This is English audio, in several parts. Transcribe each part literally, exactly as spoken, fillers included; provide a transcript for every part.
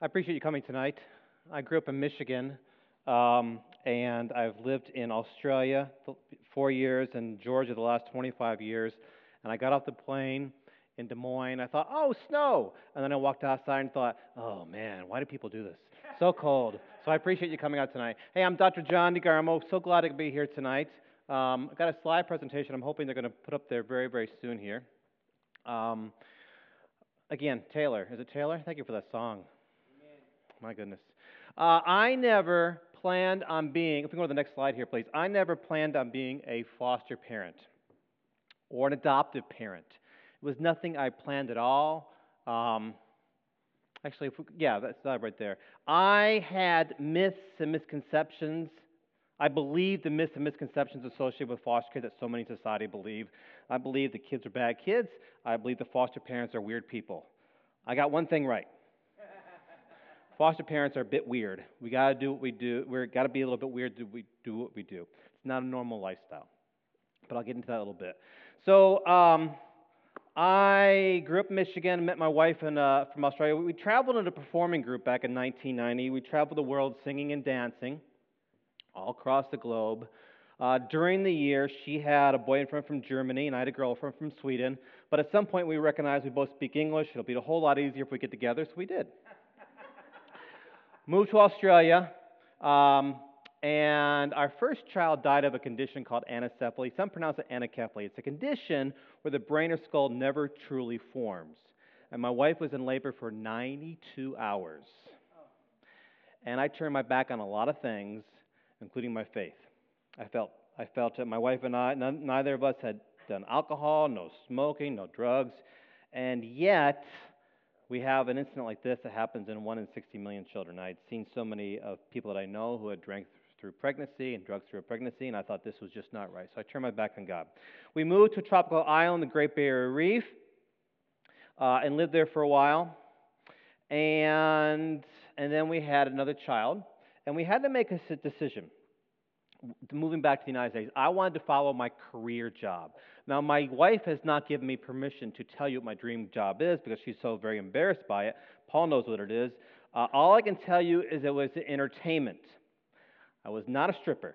I appreciate you coming tonight. I grew up in Michigan, um, and I've lived in Australia for four years and Georgia the last twenty-five years. And I got off the plane in Des Moines. I thought, oh, snow. And then I walked outside and thought, oh, man, why do people do this? So cold. So I appreciate you coming out tonight. Hey, I'm Doctor John DeGarmo. So glad to be here tonight. Um, I've got a slide presentation I'm hoping they're going to put up there very, very soon here. Um, again, Taylor. Is it Taylor? Thank you for that song. My goodness. Uh, I never planned on being, if we go to the next slide here, please. I never planned on being a foster parent or an adoptive parent. It was nothing I planned at all. Um, actually, if we, yeah, that's that right there. I had myths and misconceptions. I believed the myths and misconceptions associated with foster care that so many in society believe. I believe the kids are bad kids. I believe the foster parents are weird people. I got one thing right. Foster parents are a bit weird. We got to do what we do. We've got to be a little bit weird to we do what we do. It's not a normal lifestyle. But I'll get into that a little bit. So um, I grew up in Michigan, met my wife in, uh, from Australia. We traveled in a performing group back in nineteen ninety. We traveled the world singing and dancing all across the globe. Uh, during the year, she had a boyfriend from Germany, and I had a girlfriend from Sweden. But at some point, we recognized we both speak English. It'll be a whole lot easier if we get together, so we did. Moved to Australia, um, and our first child died of a condition called anencephaly. Some pronounce it anencephaly. It's a condition where the brain or skull never truly forms. And my wife was in labor for ninety-two hours. And I turned my back on a lot of things, including my faith. I felt, I felt that my wife and I, none, neither of us had done alcohol, no smoking, no drugs, and yet we have an incident like this that happens in one in sixty million children. I had seen so many of people that I know who had drank through pregnancy and drugs through a pregnancy, and I thought this was just not right. So I turned my back on God. We moved to a tropical island, the Great Barrier Reef, uh, and lived there for a while. And, and then we had another child, and we had to make a decision. Moving back to the United States, I wanted to follow my career job. Now, my wife has not given me permission to tell you what my dream job is because she's so very embarrassed by it. Paul knows what it is. Uh, all I can tell you is it was entertainment. I was not a stripper.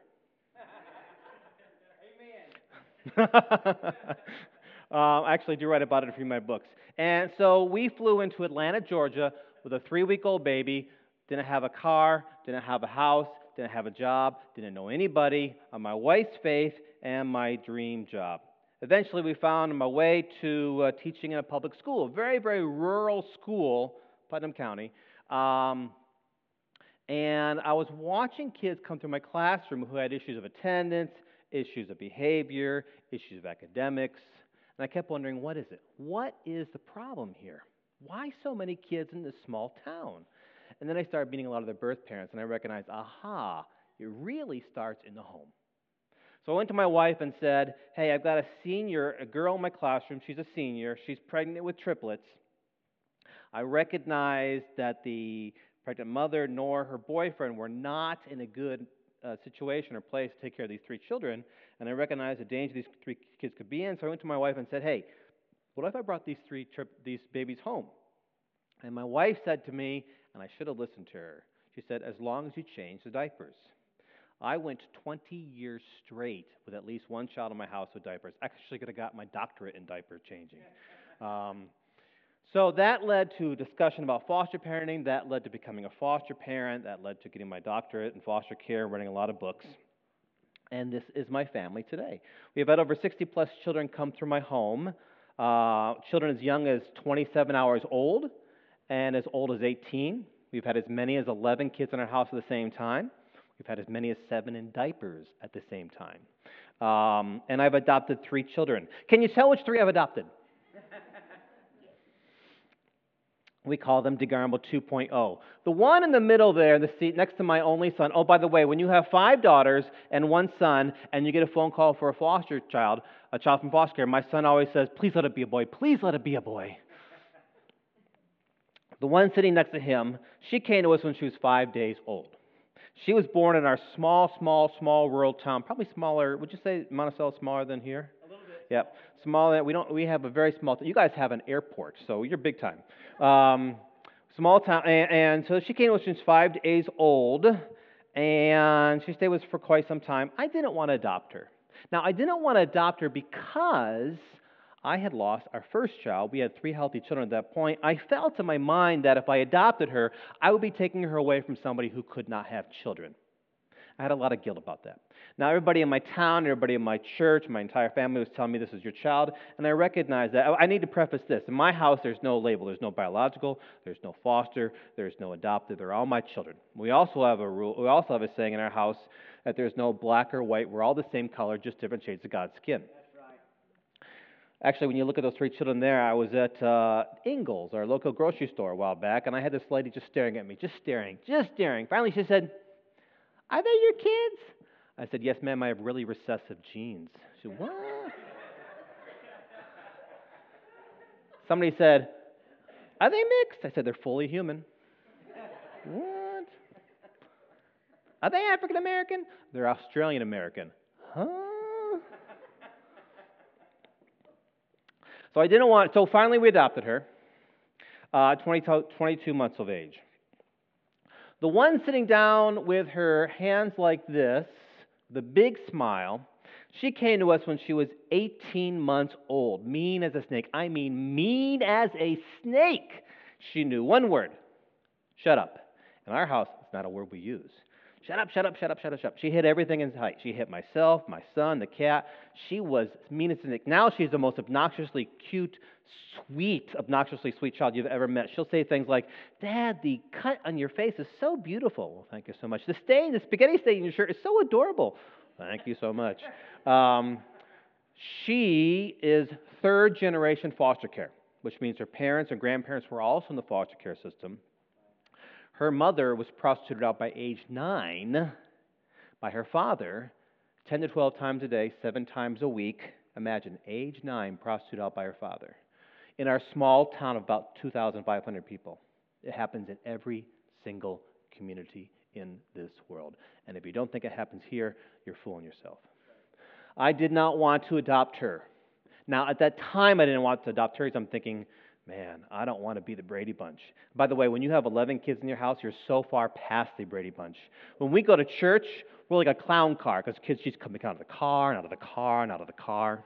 Amen. um, actually, I do write about it in a few of my books. And so we flew into Atlanta, Georgia, with a three-week-old baby. Didn't have a car, didn't have a house, didn't have a job, didn't know anybody, on my wife's faith and my dream job. Eventually, we found my way to uh, teaching in a public school, a very, very rural school, Putnam County. Um, and I was watching kids come through my classroom who had issues of attendance, issues of behavior, issues of academics. And I kept wondering, what is it? What is the problem here? Why so many kids in this small town? And then I started meeting a lot of their birth parents, and I recognized, aha, it really starts in the home. So I went to my wife and said, hey, I've got a senior, a girl in my classroom. She's a senior. She's pregnant with triplets. I recognized that the pregnant mother nor her boyfriend were not in a good uh, situation or place to take care of these three children, and I recognized the danger these three kids could be in. So I went to my wife and said, hey, what if I brought these three tri- these babies home? And my wife said to me, and I should have listened to her, she said, as long as you change the diapers. I went twenty years straight with at least one child in my house with diapers. I actually could have got my doctorate in diaper changing. Um, so that led to discussion about foster parenting. That led to becoming a foster parent. That led to getting my doctorate in foster care, writing a lot of books. And this is my family today. We have had over sixty plus children come through my home, uh, children as young as twenty-seven hours old and as old as eighteen. We've had as many as eleven kids in our house at the same time. We've had as many as seven in diapers at the same time. Um, and I've adopted three children. Can you tell which three I've adopted? We call them DeGarmo two point oh. The one in the middle there, in the seat next to my only son. Oh, by the way, when you have five daughters and one son, and you get a phone call for a foster child, a child from foster care, my son always says, please let it be a boy. Please let it be a boy. The one sitting next to him, she came to us when she was five days old. She was born in our small, small, small rural town, probably smaller. Would you say Monticello is smaller than here? A little bit. Yep, smaller. We don't. We have a very small. You guys have an airport, so you're big time. Um, Small town, and, and so she came to us when she was five days old, and she stayed with us for quite some time. I didn't want to adopt her. Now, I didn't want to adopt her because I had lost our first child. We had three healthy children at that point. I felt in my mind that if I adopted her, I would be taking her away from somebody who could not have children. I had a lot of guilt about that. Now, everybody in my town, everybody in my church, my entire family was telling me this is your child, and I recognized that. I need to preface this. In my house, there's no label. There's no biological, there's no foster, there's no adopted. They're all my children. We also have a rule, we also have a saying in our house that there's no black or white. We're all the same color, just different shades of God's skin. Actually, when you look at those three children there, I was at uh, Ingles, our local grocery store, a while back, and I had this lady just staring at me, just staring, just staring. Finally, she said, "Are they your kids?" I said, "Yes, ma'am, I have really recessive genes." She said, "What?" Somebody said, "Are they mixed?" I said, "They're fully human." What? Are they African American? They're Australian American. Huh? So I didn't want, so finally we adopted her, uh, twenty, twenty-two months of age. The one sitting down with her hands like this, the big smile, she came to us when she was eighteen months old, mean as a snake. I mean mean as a snake. She knew one word, shut up. In our house, it's not a word we use. Shut up, shut up, shut up, shut up, shut up. She hit everything in sight. She hit myself, my son, the cat. She was mean as a snake. Now she's the most obnoxiously cute, sweet, obnoxiously sweet child you've ever met. She'll say things like, "Dad, the cut on your face is so beautiful." Well, thank you so much. The stain, the spaghetti stain in your shirt is so adorable. Thank you so much. Um, she is third generation foster care, which means her parents and grandparents were also in the foster care system. Her mother was prostituted out by age nine by her father, ten to twelve times a day, seven times a week. Imagine, age nine, prostituted out by her father. In our small town of about two thousand five hundred people. It happens in every single community in this world. And if you don't think it happens here, you're fooling yourself. I did not want to adopt her. Now, at that time, I didn't want to adopt her because I'm thinking, man, I don't want to be the Brady Bunch. By the way, when you have eleven kids in your house, you're so far past the Brady Bunch. When we go to church, we're like a clown car because kids just coming out of the car and out of the car and out of the car.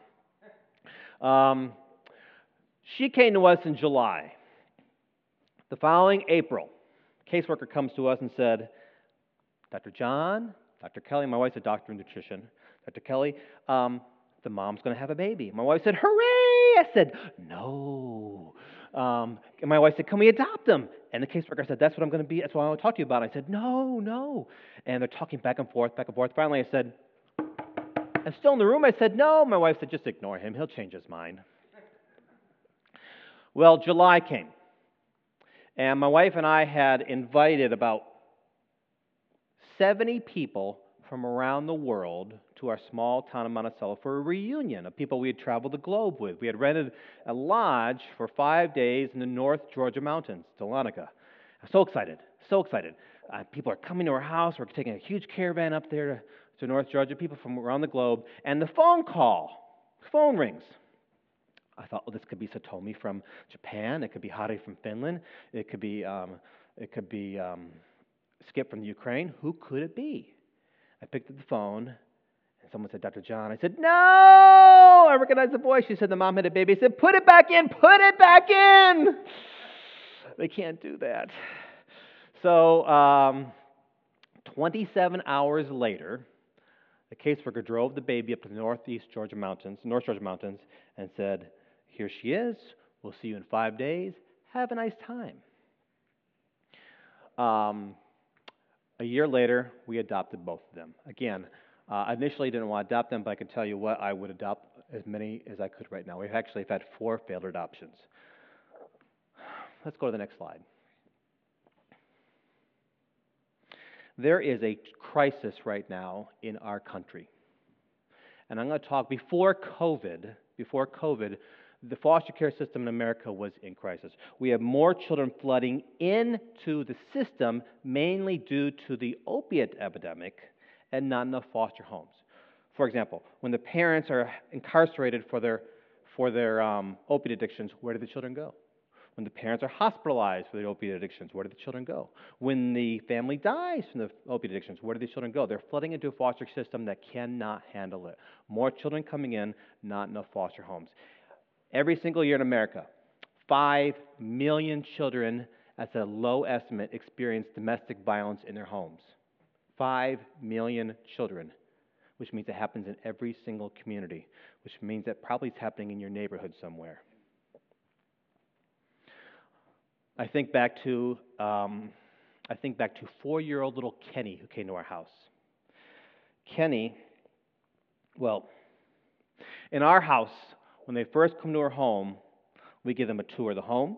Um, she came to us in July. The following April, a caseworker comes to us and said, "Doctor John, Doctor Kelly," my wife's a doctor of nutrition, "Doctor Kelly, um, the mom's going to have a baby." My wife said, "Hooray!" I said, "No." Um, and my wife said, "Can we adopt them?" And the caseworker said, "That's what I'm going to be, that's what I want to talk to you about." I said, "No, no." And they're talking back and forth, back and forth. Finally, I said, I'm still in the room. I said, "No." My wife said, "Just ignore him. He'll change his mind." Well, July came. And my wife and I had invited about seventy people from around the world to our small town of Monticello for a reunion of people we had traveled the globe with. We had rented a lodge for five days in the North Georgia mountains, Dahlonega. I'm so excited, so excited. Uh, people are coming to our house. We're taking a huge caravan up there to, to North Georgia, people from around the globe. And the phone call, phone rings. I thought, well, this could be Satomi from Japan. It could be Hari from Finland. It could be, um, it could be um, Skip from the Ukraine. Who could it be? I picked up the phone, and someone said, "Doctor John." I said, "No!" I recognized the voice. She said, "The mom had a baby." I said, "Put it back in! Put it back in!" They can't do that. So, um, twenty-seven hours later, the caseworker drove the baby up to the northeast Georgia mountains, North Georgia mountains, and said, "Here she is. We'll see you in five days. Have a nice time." Um, a year later, we adopted both of them. Again, uh, I initially didn't want to adopt them, but I can tell you what, I would adopt as many as I could right now. We've actually had four failed adoptions. Let's go to the next slide. There is a crisis right now in our country. And I'm going to talk, before COVID, before COVID, the foster care system in America was in crisis. We have more children flooding into the system, mainly due to the opiate epidemic and not enough foster homes. For example, when the parents are incarcerated for their, for their um, opiate addictions, where do the children go? When the parents are hospitalized for the opiate addictions, where do the children go? When the family dies from the opiate addictions, where do the children go? They're flooding into a foster system that cannot handle it. More children coming in, not enough foster homes. Every single year in America, five million children, that's a low estimate, experience domestic violence in their homes. Five million children, which means it happens in every single community, which means that probably it's happening in your neighborhood somewhere. I think back to um, I think back to four-year-old little Kenny who came to our house. Kenny, well, in our house, when they first come to our home, we give them a tour of the home.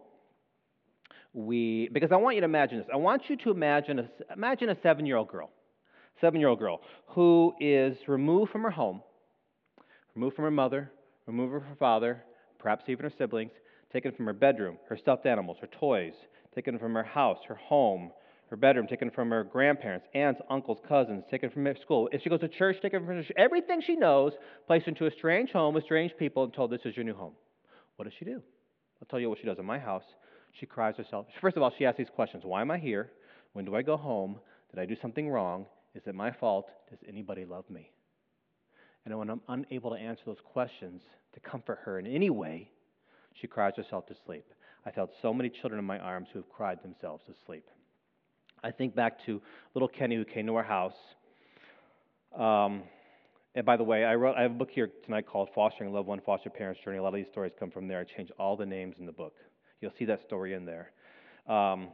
We because I want you to imagine this. I want you to imagine a, imagine a seven-year-old girl, seven-year-old girl who is removed from her home, removed from her mother, removed from her father, perhaps even her siblings, taken from her bedroom, her stuffed animals, her toys, taken from her house, her home, her bedroom, taken from her grandparents, aunts, uncles, cousins, taken from her school. If she goes to church, taken from her, everything she knows, placed into a strange home with strange people and told, this is your new home. What does she do? I'll tell you what she does in my house. She cries herself. First of all, she asks these questions. Why am I here? When do I go home? Did I do something wrong? Is it my fault? Does anybody love me? And when I'm unable to answer those questions to comfort her in any way, she cries herself to sleep. I've held so many children in my arms who have cried themselves to sleep. I think back to little Kenny who came to our house. Um, and by the way, I wrote I have a book here tonight called Fostering Loved One Foster Parents Journey. A lot of these stories come from there. I changed all the names in the book. You'll see that story in there. Um,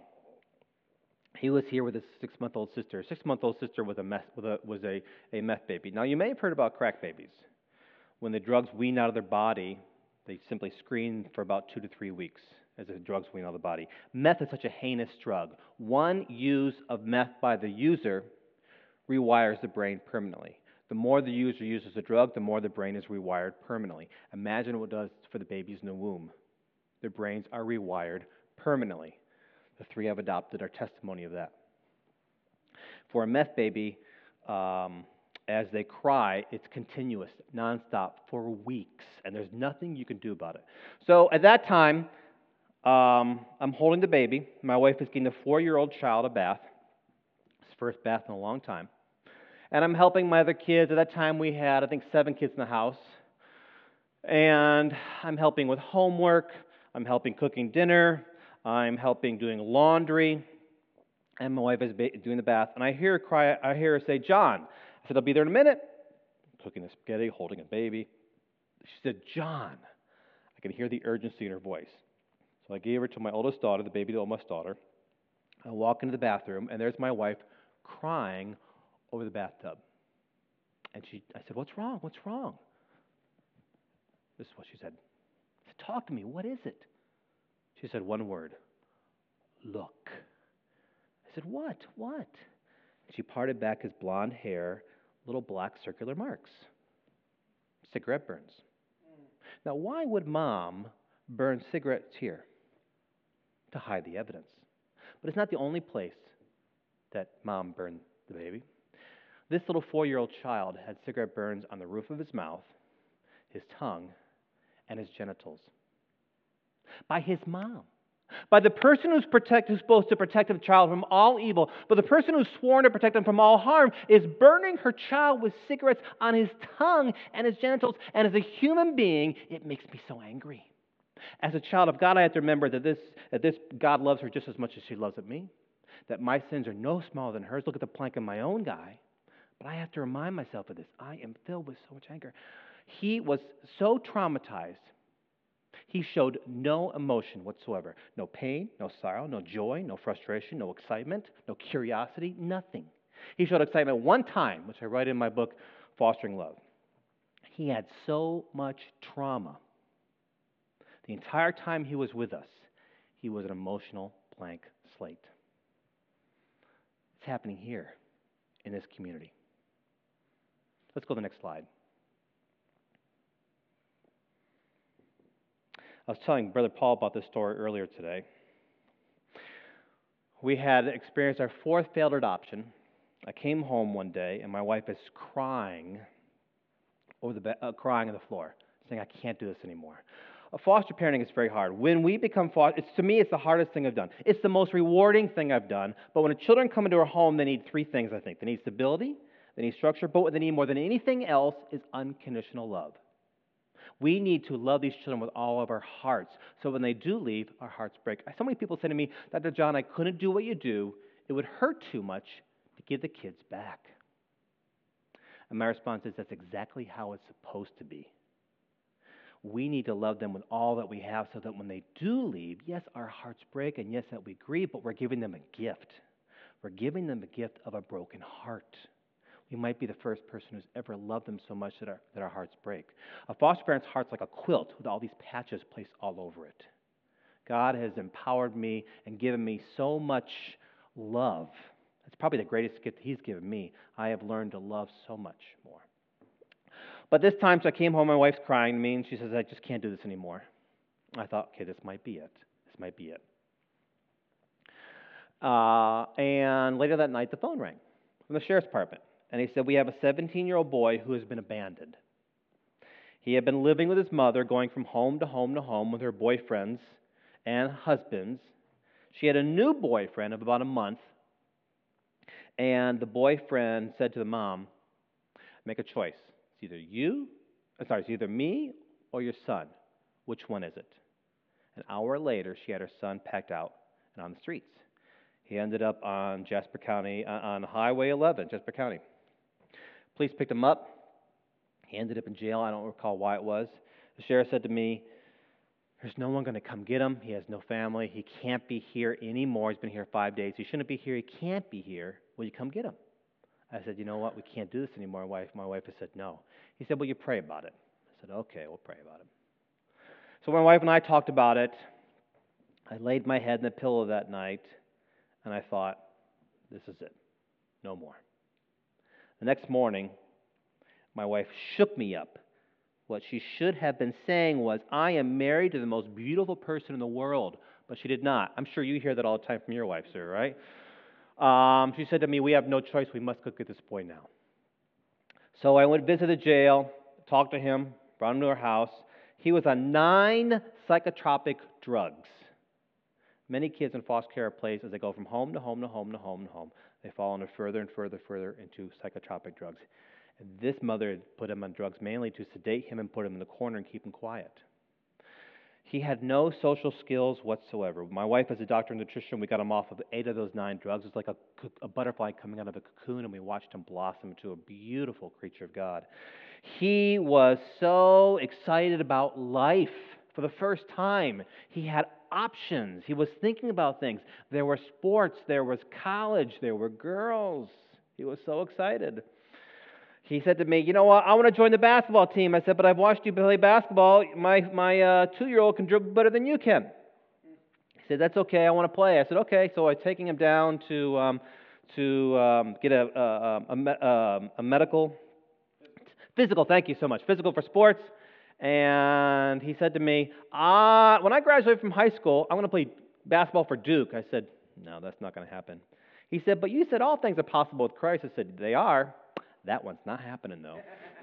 he was here with his six-month-old sister. Six-month-old sister was a meth, was a, was a, a meth baby. Now, you may have heard about crack babies. When the drugs wean out of their body, they simply screen for about two to three weeks as the drugs wean out of the body. Meth is such a heinous drug. One use of meth by the user rewires the brain permanently. The more the user uses the drug, the more the brain is rewired permanently. Imagine what it does for the babies in the womb. Their brains are rewired permanently. The three I've adopted are testimony of that. For a meth baby, um, as they cry, it's continuous, nonstop, for weeks, and there's nothing you can do about it. So at that time, um, I'm holding the baby. My wife is getting the four-year-old child a bath. His first bath in a long time. And I'm helping my other kids. At that time, we had, I think, seven kids in the house. And I'm helping with homework. I'm helping cooking dinner. I'm helping doing laundry. And my wife is doing the bath. And I hear her cry. I hear her say, "John." I said, "I'll be there in a minute." Cooking the spaghetti, holding a baby. She said, "John." I could hear the urgency in her voice. So I gave her to my oldest daughter, the baby oldest daughter. I walk into the bathroom, and there's my wife crying over the bathtub. And she, I said, "What's wrong? What's wrong?" This is what she said. I said, "Talk to me. What is it?" She said one word. "Look." I said, "What? What?" She parted back his blonde hair, little black circular marks. Cigarette burns. Now, why would Mom burn cigarettes here? To hide the evidence. But it's not the only place that Mom burned the baby. This little four-year-old child had cigarette burns on the roof of his mouth, his tongue, and his genitals. By his mom. By the person who's, protect, who's supposed to protect the child from all evil, but the person who's sworn to protect him from all harm is burning her child with cigarettes on his tongue and his genitals. And as a human being, it makes me so angry. As a child of God, I have to remember that this, that this God loves her just as much as she loves me, that my sins are no smaller than hers. Look at the plank in my own guy. But I have to remind myself of this. I am filled with so much anger. He was so traumatized. He showed no emotion whatsoever. No pain, no sorrow, no joy, no frustration, no excitement, no curiosity, nothing. He showed excitement one time, which I write in my book, Fostering Love. He had so much trauma. The entire time he was with us, he was an emotional blank slate. It's happening here in this community. Let's go to the next slide. I was telling Brother Paul about this story earlier today. We had experienced our fourth failed adoption. I came home one day, and my wife is crying over the be- uh, crying on the floor, saying, "I can't do this anymore." Uh, Foster parenting is very hard. When we become foster, it's, to me, it's the hardest thing I've done. It's the most rewarding thing I've done. But when children come into our home, they need three things, I think. They need stability, they need structure, but what they need more than anything else is unconditional love. We need to love these children with all of our hearts. So when they do leave, our hearts break. So many people say to me, Doctor John, I couldn't do what you do. It would hurt too much to give the kids back. And my response is, that's exactly how it's supposed to be. We need to love them with all that we have so that when they do leave, yes, our hearts break, and yes, that we grieve, but we're giving them a gift. We're giving them the gift of a broken heart. We might be the first person who's ever loved them so much that our, that our hearts break. A foster parent's heart's like a quilt with all these patches placed all over it. God has empowered me and given me so much love. It's probably the greatest gift He's given me. I have learned to love so much more. But this time, so I came home, my wife's crying to me, and she says, I just can't do this anymore. I thought, okay, this might be it. This might be it. Uh, and later that night, the phone rang from the sheriff's department. And he said, we have a seventeen-year-old boy who has been abandoned. He had been living with his mother, going from home to home to home with her boyfriends and husbands. She had a new boyfriend of about a month. And the boyfriend said to the mom, make a choice. It's either you, I'm sorry, it's either me or your son. Which one is it? An hour later, she had her son packed out and on the streets. He ended up on Jasper County, uh, on Highway eleven, Jasper County. Police picked him up. He ended up in jail. I don't recall why it was. The sheriff said to me, there's no one going to come get him. He has no family. He can't be here anymore. He's been here five days. He shouldn't be here. He can't be here. Will you come get him? I said, you know what? We can't do this anymore. My wife, my wife has said no. He said, well, you pray about it. I said, okay, we'll pray about it. So my wife and I talked about it. I laid my head in the pillow that night, and I thought, this is it. No more. The next morning, my wife shook me up. What she should have been saying was, I am married to the most beautiful person in the world. But she did not. I'm sure you hear that all the time from your wife, sir, right? Um, she said to me, we have no choice. We must go get this boy now. So I went to visit the jail, talked to him, brought him to our house. He was on nine psychotropic drugs. Many kids in foster care are placed as they go from home to home to home to home to home. They fall into further and further, further into psychotropic drugs. And this mother had put him on drugs mainly to sedate him and put him in the corner and keep him quiet. He had no social skills whatsoever. My wife, as a doctor of nutrition, we got him off of eight of those nine drugs. It was like a, a butterfly coming out of a cocoon, and we watched him blossom into a beautiful creature of God. He was so excited about life for the first time. He had options. He was thinking about things. There were sports. There was college. There were girls. He was so excited. He said to me, you know what, I want to join the basketball team. I said, but I've watched you play basketball. My my uh, two-year-old can dribble better than you can. He said, that's okay, I want to play. I said, okay. So I was taking him down to um, to um, get a, a, a, a, a medical, physical, thank you so much, physical for sports. And he said to me, uh, when I graduate from high school, I'm going to play basketball for Duke. I said, no, that's not going to happen. He said, but you said all things are possible with Christ. I said, they are. That one's not happening, though.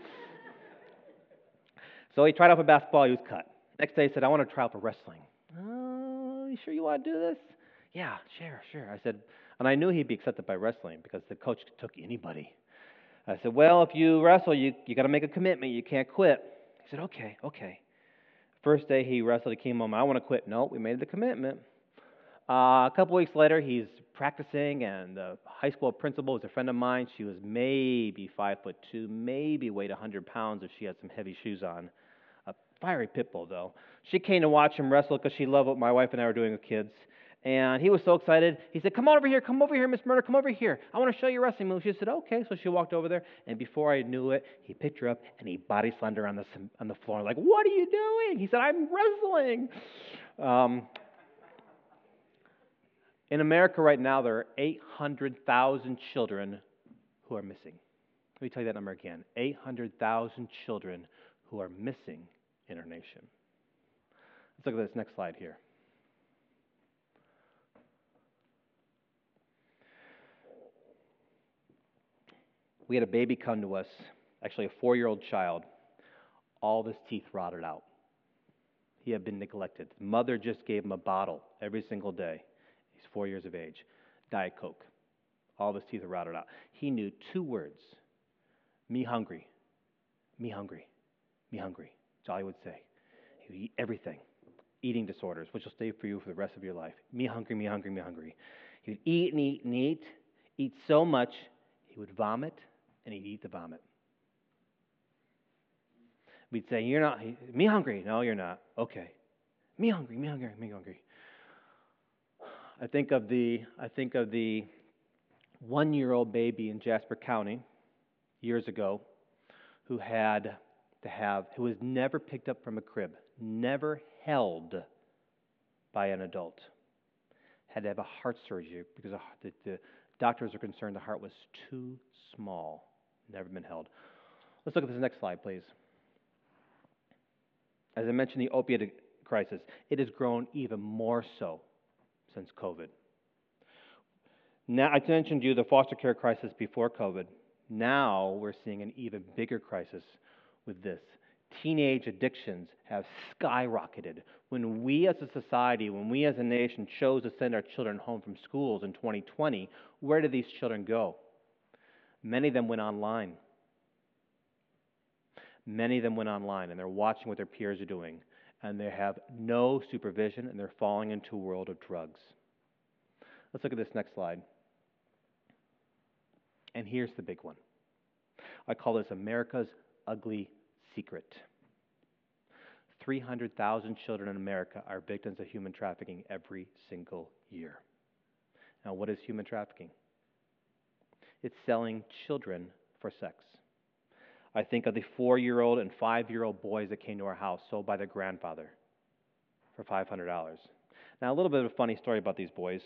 So he tried out for basketball. He was cut. Next day, he said, I want to try out for wrestling. Oh, you sure you want to do this? Yeah, sure, sure. I said, and I knew he'd be accepted by wrestling because the coach took anybody. I said, well, if you wrestle, you you got to make a commitment. You can't quit. He said, okay, okay. First day he wrestled, he came home, I want to quit. No, we made the commitment. Uh, a couple weeks later, he's practicing, and the high school principal was a friend of mine. She was maybe five foot two, maybe weighed one hundred pounds if she had some heavy shoes on. A fiery pit bull, though. She came to watch him wrestle because she loved what my wife and I were doing with kids. And he was so excited. He said, come over here, come over here, Miss Murder, come over here. I want to show you wrestling moves. She said, okay. So she walked over there, and before I knew it, he picked her up, and he body slammed her on the, on the floor. Like, what are you doing? He said, I'm wrestling. Um... In America right now, there are eight hundred thousand children who are missing. Let me tell you that number again. eight hundred thousand children who are missing in our nation. Let's look at this next slide here. We had a baby come to us, actually a four-year-old child. All of his teeth rotted out. he had been neglected. His mother just gave him a bottle every single day. He's four years of age. Diet Coke. All of his teeth are rotted out. He knew two words. Me hungry. Me hungry. Me hungry. That's all he would say. He would eat everything. Eating disorders, which will stay for you for the rest of your life. Me hungry, me hungry, me hungry. He would eat and eat and eat. Eat so much, he would vomit, and he'd eat the vomit. We'd say, you're not, me hungry. No, you're not. Okay. Me hungry, me hungry, me hungry. I think of the, I think of the one-year-old baby in Jasper County years ago who had to have, who was never picked up from a crib, never held by an adult, had to have a heart surgery because the, the doctors are concerned the heart was too small, never been held. Let's look at this next slide, please. As I mentioned, the opioid crisis, it has grown even more so since COVID. Now, I mentioned to you the foster care crisis before COVID. Now we're seeing an even bigger crisis with this. Teenage addictions have skyrocketed. When we as a society, when we as a nation chose to send our children home from schools in twenty twenty, where did these children go? Many of them went online. Many of them went online, and they're watching what their peers are doing, and they have no supervision, and they're falling into a world of drugs. Let's look at this next slide. And here's the big one. I call this America's ugly secret. three hundred thousand children in America are victims of human trafficking every single year. Now, what is human trafficking? It's selling children for sex. I think of the four-year-old and five-year-old boys that came to our house sold by their grandfather for five hundred dollars. Now, a little bit of a funny story about these boys.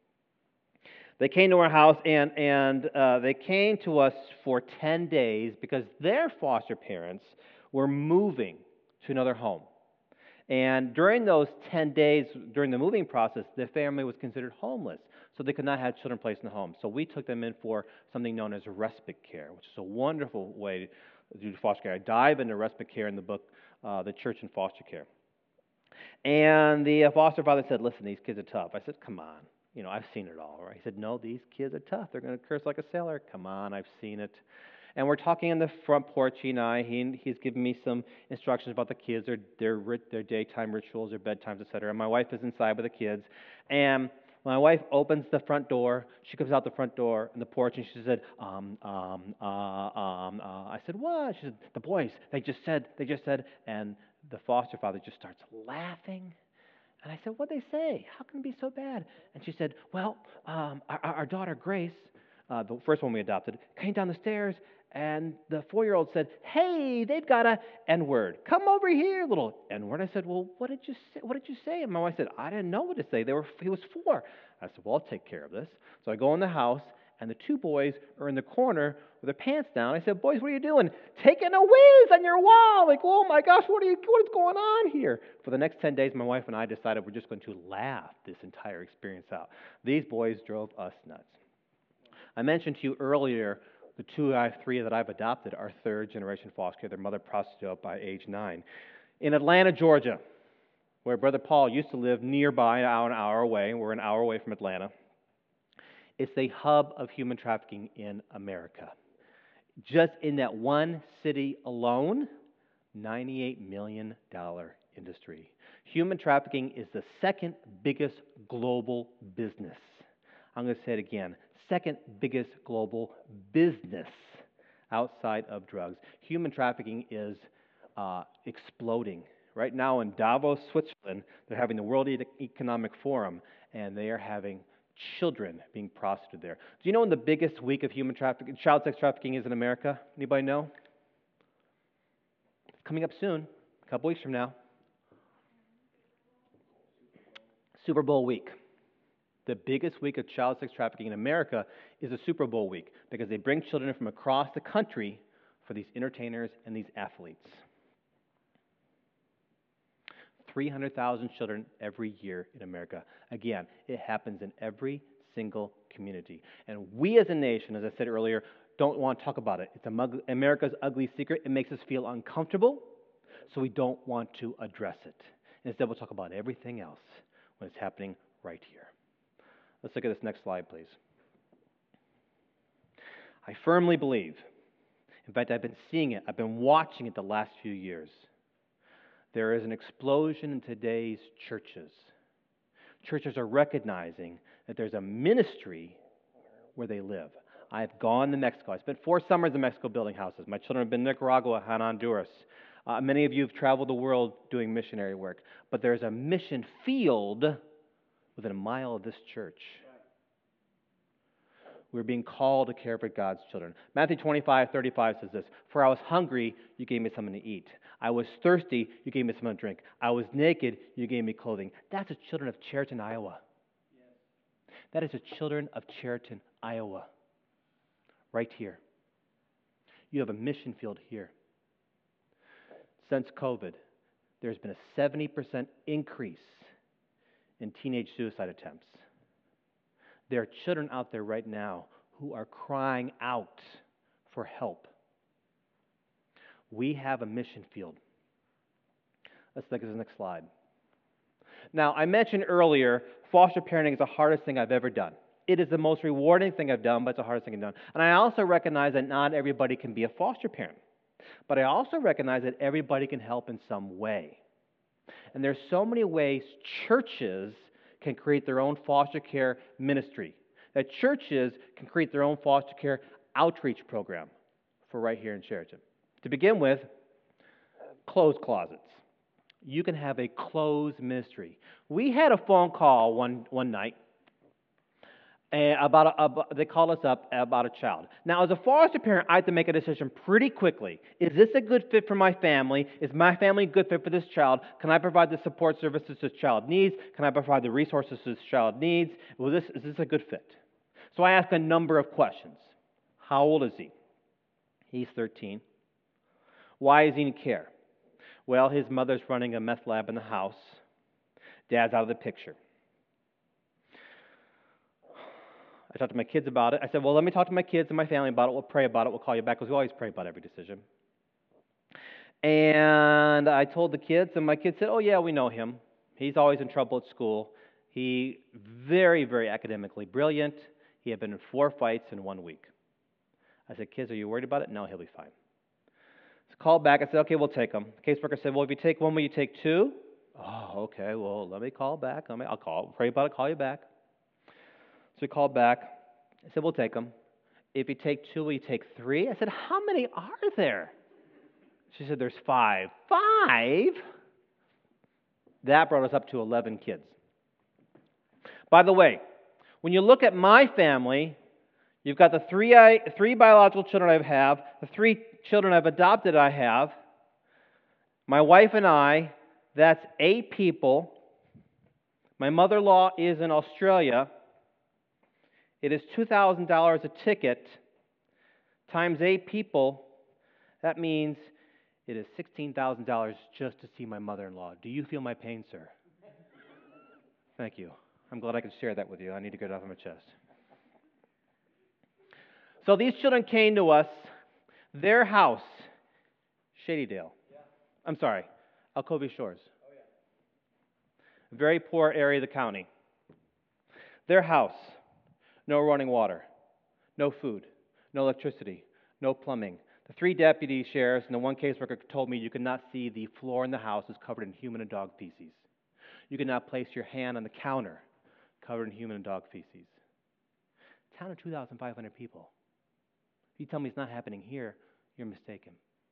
They came to our house, and, and uh, they came to us for ten days because their foster parents were moving to another home. And during those ten days, during the moving process, the family was considered homeless, so they could not have children placed in the home. So we took them in for something known as respite care, which is a wonderful way to do foster care. I dive into respite care in the book, uh, The Church in Foster Care. And the uh, foster father said, listen, these kids are tough. I said, come on. You know, I've seen it all, right? He said, no, these kids are tough. They're going to curse like a sailor. Come on, I've seen it. And we're talking in the front porch, he and I. He, he's giving me some instructions about the kids, their, their, their daytime rituals, their bedtimes, et cetera. And my wife is inside with the kids. And my wife opens the front door. She comes out the front door in the porch, and she said, um, um, uh, um, uh. I said, what? She said, the boys, they just said, they just said. And the foster father just starts laughing. And I said, what'd they say? How can it be so bad? And she said, well, um, our, our daughter Grace, uh, the first one we adopted, came down the stairs, and the four-year-old said, hey, they've got a N-word. Come over here, little N-word. I said, well, what did you say? What did you say? And my wife said, I didn't know what to say. They were, he was four. I said, well, I'll take care of this. So I go in the house, and the two boys are in the corner with their pants down. I said, boys, what are you doing? Taking a whiz on your wall. Like, oh my gosh, what are you? What is going on here? For the next ten days, my wife and I decided we're just going to laugh this entire experience out. These boys drove us nuts. I mentioned to you earlier the two I have three that I've adopted are third generation foster care. Their mother prostituted out by age nine. In Atlanta, Georgia, where Brother Paul used to live nearby, an hour, an hour away. We're an hour away from Atlanta. It's the hub of human trafficking in America. Just in that one city alone, ninety-eight million dollars industry. Human trafficking is the second biggest global business. I'm going to say it again. Second biggest global business outside of drugs. Human trafficking is uh, exploding. Right now in Davos, Switzerland, they're having the World Economic Forum, and they are having children being prostituted there. Do you know when the biggest week of human trafficking, child sex trafficking is in America? Anybody know? It's coming up soon, a couple weeks from now. Super Bowl week. The biggest week of child sex trafficking in America is the Super Bowl week because they bring children from across the country for these entertainers and these athletes. three hundred thousand children every year in America. Again, it happens in every single community. And we as a nation, as I said earlier, don't want to talk about it. It's America's ugly secret. It makes us feel uncomfortable, so we don't want to address it. Instead, we'll talk about everything else when it's happening right here. Let's look at this next slide, please. I firmly believe, in fact, I've been seeing it, I've been watching it the last few years. There is an explosion in today's churches. Churches are recognizing that there's a ministry where they live. I've gone to Mexico. I spent four summers in Mexico building houses. My children have been in Nicaragua and Honduras. Uh, many of you have traveled the world doing missionary work. But there's a mission field within a mile of this church. We're being called to care for God's children. Matthew twenty-five thirty-five says this, "For I was hungry, you gave me something to eat. I was thirsty, you gave me something to drink. I was naked, you gave me clothing." That's the children of Chariton, Iowa. That is the children of Chariton, Iowa. Right here. You have a mission field here. Since COVID, there's been a seventy percent increase in teenage suicide attempts. There are children out there right now who are crying out for help. We have a mission field. Let's look at the next slide. Now, I mentioned earlier, foster parenting is the hardest thing I've ever done. It is the most rewarding thing I've done, but it's the hardest thing I've done. And I also recognize that not everybody can be a foster parent. But I also recognize that everybody can help in some way. And there's so many ways churches can create their own foster care ministry. That churches can create their own foster care outreach program for right here in Chariton. To begin with, clothes closets. You can have a clothes ministry. We had a phone call one, one night uh, about, a, about, they called us up about a child. Now, as a foster parent, I have to make a decision pretty quickly. Is this a good fit for my family? Is my family a good fit for this child? Can I provide the support services this child needs? Can I provide the resources this child needs? Well, this, is this a good fit? So I ask a number of questions. How old is he? He's thirteen. Why is he in care? Well, his mother's running a meth lab in the house. Dad's out of the picture. I talked to my kids about it. I said, well, let me talk to my kids and my family about it. We'll pray about it. We'll call you back, because we always pray about every decision. And I told the kids, and my kids said, oh, yeah, we know him. He's always in trouble at school. He very, very academically brilliant. He had been in four fights in one week. I said, kids, are you worried about it? No, he'll be fine. So called back. I said, okay, we'll take him. The caseworker said, well, if you take one, will you take two? Oh, okay, well, let me call back. Let me, I'll call, pray about it, call you back. So we called back. I said, we'll take them. If you take two, will you take three? I said, how many are there? She said, there's five. Five? That brought us up to eleven kids. By the way, when you look at my family, you've got the three, I, three biological children I have, the three children I've adopted I have, my wife and I, that's eight people. My mother-in-law is in Australia. It is two thousand dollars a ticket times eight people. That means it is sixteen thousand dollars just to see my mother-in-law. Do you feel my pain, sir? Thank you. I'm glad I could share that with you. I need to get it off my chest. So these children came to us. Their house, Shadydale. Yeah. I'm sorry, Alcovy Shores. Oh, yeah. Very poor area of the county. Their house. No running water, no food, no electricity, no plumbing. The three deputy sheriffs and the one caseworker told me you could not see the floor in the house is covered in human and dog feces. You could not place your hand on the counter covered in human and dog feces. A town of two thousand five hundred people. If you tell me it's not happening here, you're mistaken.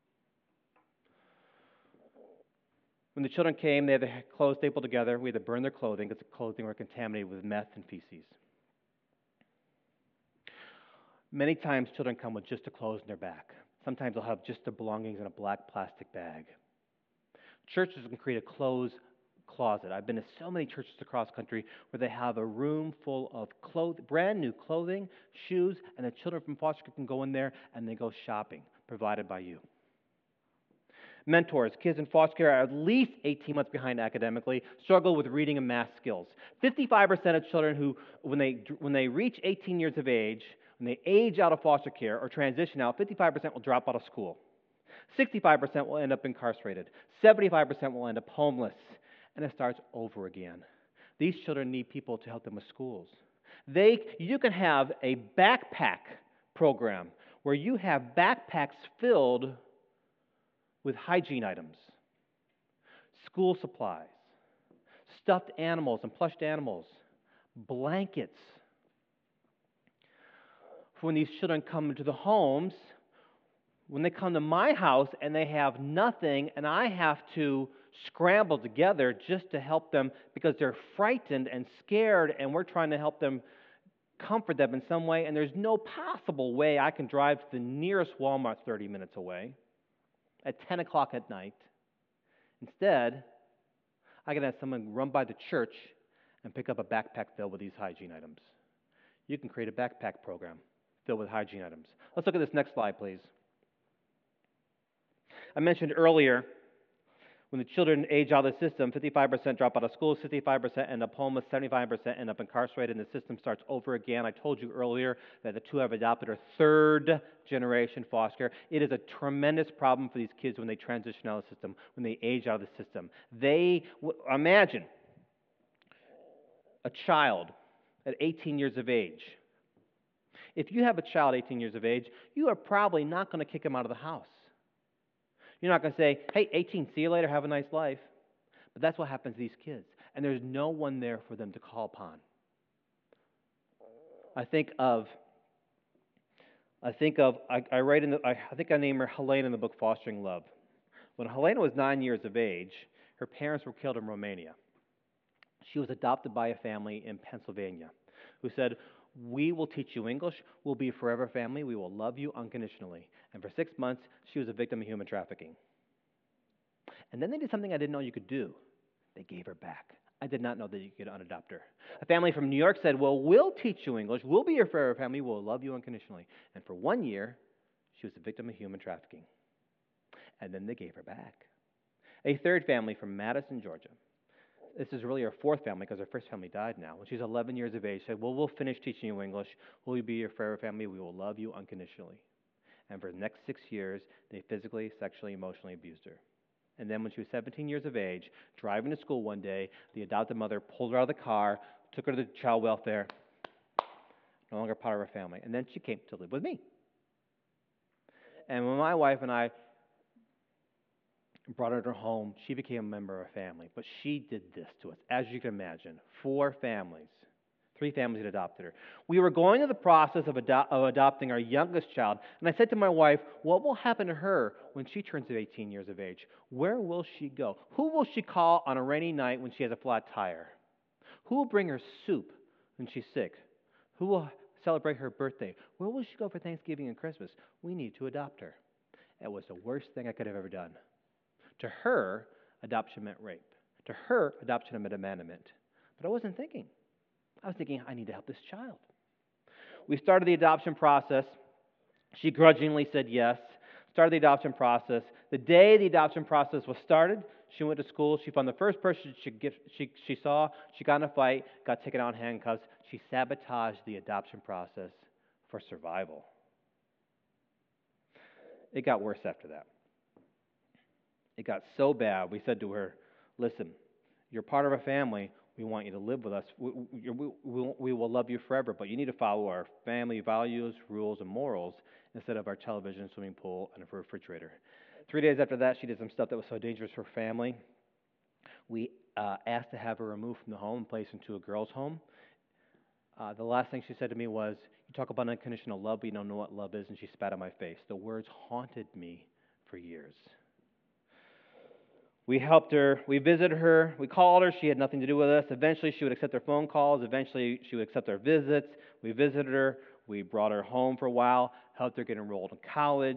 When the children came, they had their clothes stapled together. We had to burn their clothing because the clothing were contaminated with meth and feces. Many times children come with just the clothes in their back. Sometimes they'll have just their belongings in a black plastic bag. Churches can create a clothes closet. I've been to so many churches across the country where they have a room full of clothes, brand new clothing, shoes, and the children from foster care can go in there and they go shopping, provided by you. Mentors, kids in foster care are at least eighteen months behind academically, struggle with reading and math skills. fifty-five percent of children who, when they when they reach eighteen years of age, when they age out of foster care or transition out, fifty-five percent will drop out of school. sixty-five percent will end up incarcerated. seventy-five percent will end up homeless. and it starts over again. These children need people to help them with schools. They, you can have a backpack program where you have backpacks filled with hygiene items, school supplies, stuffed animals and plushed animals, blankets. For when these children come into the homes, when they come to my house and they have nothing, and I have to scramble together just to help them because they're frightened and scared, and we're trying to help them, comfort them in some way, and there's no possible way I can drive to the nearest Walmart thirty minutes away at ten o'clock at night. Instead, I can have someone run by the church and pick up a backpack filled with these hygiene items. You can create a backpack program filled with hygiene items. Let's look at this next slide, please. I mentioned earlier, when the children age out of the system, fifty-five percent drop out of school, sixty-five percent end up homeless, seventy-five percent end up incarcerated, and the system starts over again. I told you earlier that the two I've adopted are third generation foster care. It is a tremendous problem for these kids when they transition out of the system, when they age out of the system. They, imagine a child at eighteen years of age. If you have a child eighteen years of age, you are probably not going to kick him out of the house. You're not going to say, hey, eighteen, see you later, have a nice life. But that's what happens to these kids. And there's no one there for them to call upon. I think of, I think of, I, I write in the, I, I think I named her Helena in the book Fostering Love. When Helena was nine years of age, her parents were killed in Romania. She was adopted by a family in Pennsylvania who said, we will teach you English, we'll be a forever family, we will love you unconditionally. And for six months, she was a victim of human trafficking. And then they did something I didn't know you could do. They gave her back. I did not know that you could unadopt her. A family from New York said, well, we'll teach you English, we'll be your forever family, we'll love you unconditionally. And for one year, she was a victim of human trafficking. And then they gave her back. A third family from Madison, Georgia. This is really her fourth family because her first family died now. When she's eleven years of age, said, well, we'll finish teaching you English. We'll be your forever family. We will love you unconditionally. And for the next six years, they physically, sexually, emotionally abused her. And then when she was seventeen years of age, driving to school one day, the adopted mother pulled her out of the car, took her to the child welfare, no longer part of her family. And then she came to live with me. And when my wife and I brought her to her home, she became a member of our family. But she did this to us, as you can imagine. Four families, three families had adopted her. We were going through the process of, ado- of adopting our youngest child, and I said to my wife, what will happen to her when she turns eighteen years of age? Where will she go? Who will she call on a rainy night when she has a flat tire? Who will bring her soup when she's sick? Who will celebrate her birthday? Where will she go for Thanksgiving and Christmas? We need to adopt her. It was the worst thing I could have ever done. To her, adoption meant rape. To her, adoption meant abandonment. But I wasn't thinking. I was thinking, I need to help this child. We started the adoption process. She grudgingly said yes. Started the adoption process. The day the adoption process was started, she went to school. She found the first person she, she, she saw. She got in a fight, got taken out in handcuffs. She sabotaged the adoption process for survival. It got worse after that. It got so bad, we said to her, listen, you're part of our family. We want you to live with us. We, we, we, we will love you forever, but you need to follow our family values, rules, and morals instead of our television, swimming pool, and a refrigerator. Three days after that, she did some stuff that was so dangerous for her family. We uh, asked to have her removed from the home and placed into a girl's home. Uh, the last thing she said to me was, you talk about unconditional love, but you don't know what love is, and she spat on my face. The words haunted me for years. We helped her, we visited her, we called her, she had nothing to do with us. Eventually she would accept our phone calls, eventually she would accept our visits. We visited her, we brought her home for a while, helped her get enrolled in college.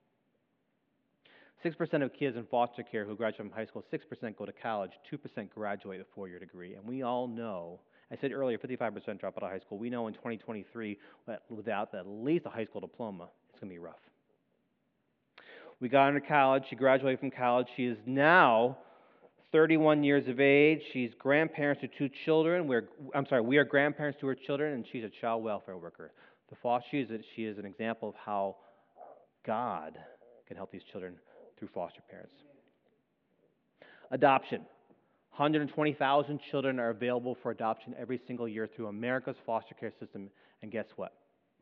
six percent of kids in foster care who graduate from high school, six percent go to college, two percent graduate with a four-year degree. And we all know, I said earlier, fifty-five percent drop out of high school. We know in twenty twenty-three, that without at least a high school diploma, it's going to be rough. We got her into college. She graduated from college. She is now thirty-one years of age. She's grandparents to two children. We're, I'm sorry, we are grandparents to her children, and she's a child welfare worker. The foster, she, is a, she is an example of how God can help these children through foster parents. Adoption. hundred twenty thousand children are available for adoption every single year through America's foster care system. And guess what?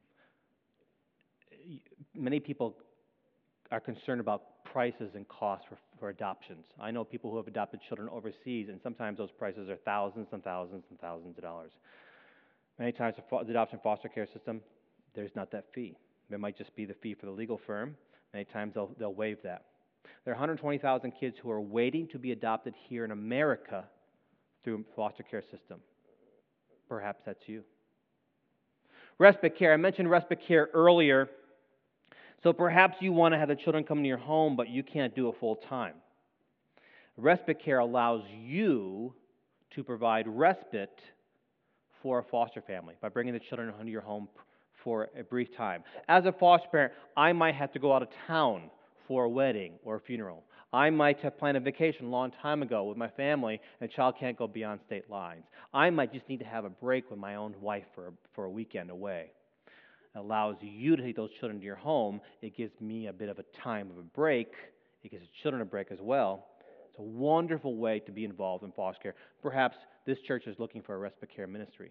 Many people are concerned about prices and costs for, for adoptions. I know people who have adopted children overseas, and sometimes those prices are thousands and thousands and thousands of dollars. Many times the adoption foster care system, there's not that fee. There might just be the fee for the legal firm. Many times they'll, they'll waive that. There are one hundred twenty thousand kids who are waiting to be adopted here in America through a foster care system. Perhaps that's you. Respite care. I mentioned respite care earlier. So perhaps you want to have the children come to your home, but you can't do it full time. Respite care allows you to provide respite for a foster family by bringing the children into your home for a brief time. As a foster parent, I might have to go out of town for a wedding or a funeral. I might have planned a vacation a long time ago with my family, and a child can't go beyond state lines. I might just need to have a break with my own wife for a, for a weekend away. It allows you to take those children to your home. It gives me a bit of a time of a break. It gives the children a break as well. It's a wonderful way to be involved in foster care. Perhaps this church is looking for a respite care ministry.